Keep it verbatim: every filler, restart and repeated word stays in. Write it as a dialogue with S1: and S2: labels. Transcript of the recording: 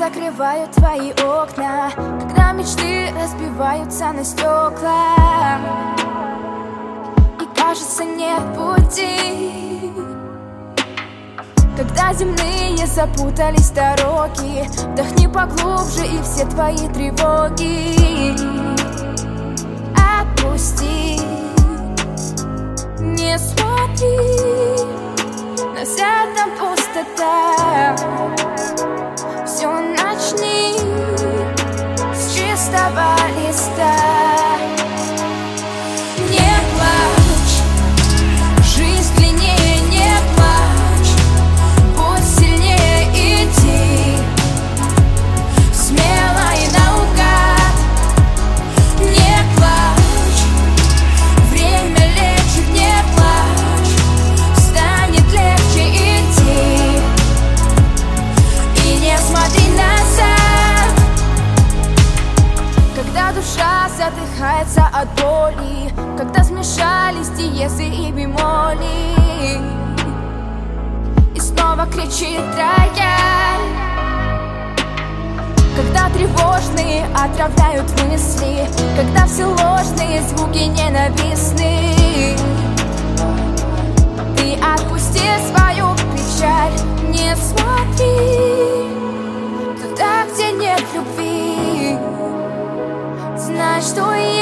S1: закрываю твои окна, когда мечты разбиваются на стекла, и кажется нет пути. Когда земные запутались дороги, вдохни поглубже и все твои тревоги отпусти. Не смотри, назад там пустота. Все начни с чистого листа. Не плачь, жизнь длиннее, не плачь. Будь сильнее, иди смело и наугад. Не плачь, время лечит, не плачь. Станет легче идти. И не смотри назад. Когда душа задыхается от боли, когда смешались диезы и бемоли, и снова кричит рояль. Когда тревожные отравляют мысли, когда все ложные звуки ненавистны, ты отпусти свою печаль. Не смотри туда, где нет любви. Знай, что